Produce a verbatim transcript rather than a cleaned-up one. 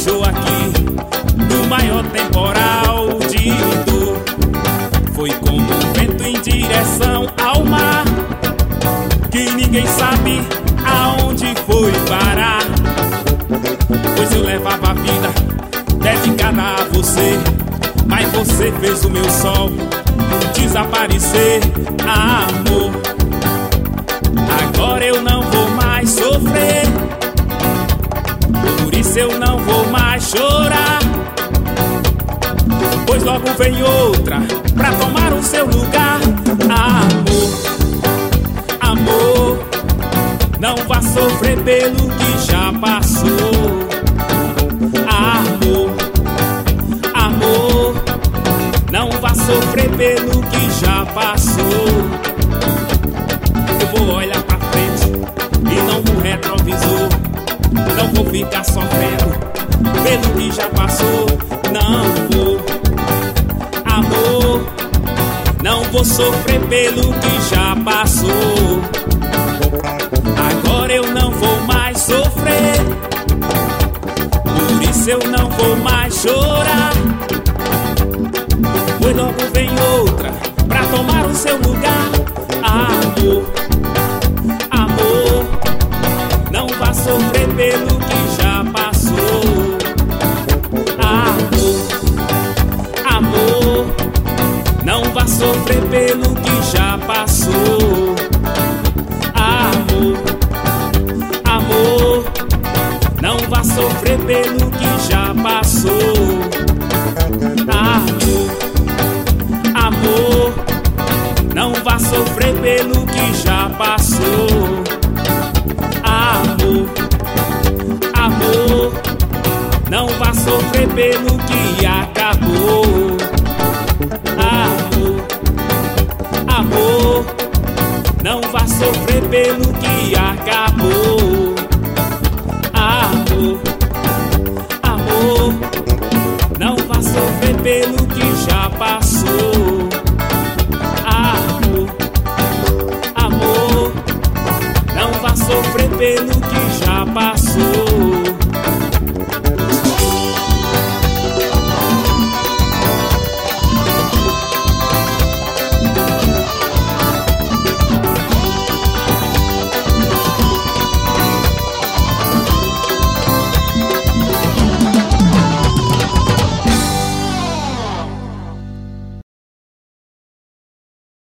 deixou aqui no maior temporal de dor. Foi como um vento em direção ao mar, que ninguém sabe aonde foi parar. Pois eu levava a vida dedicada a você, mas você fez o meu sol desaparecer. Ah, amor, agora eu não vou mais sofrer, por isso eu não vou mais chorar. Pois logo vem outra pra tomar o seu lugar. Ah, amor, amor, não vá sofrer pelo que já passou. Ah, amor, amor, não vá sofrer pelo que já passou. Eu vou olhar pra frente e não no retrovisor. Não vou ficar sofrendo pelo que já passou. Não vou, amor, não vou sofrer pelo que já passou. Agora eu não vou mais sofrer, por isso eu não vou mais chorar. Pois logo vem outra pra tomar o seu lugar. Ah, amor, amor, não vá sofrer pelo que já passou. Ah, amor, amor, não vá sofrer pelo que já passou. Ah, amor, amor, não vá sofrer pelo que já passou. Ah, amor, amor, não vá sofrer pelo que já passou. Ah, amor, amor, não vá sofrer pelo que acabou. Ah, amor, amor, não vá sofrer pelo que acabou. Ah, amor, amor, não vá sofrer pelo que já passou. Ah, amor, amor, não vá sofrer pelo que já passou.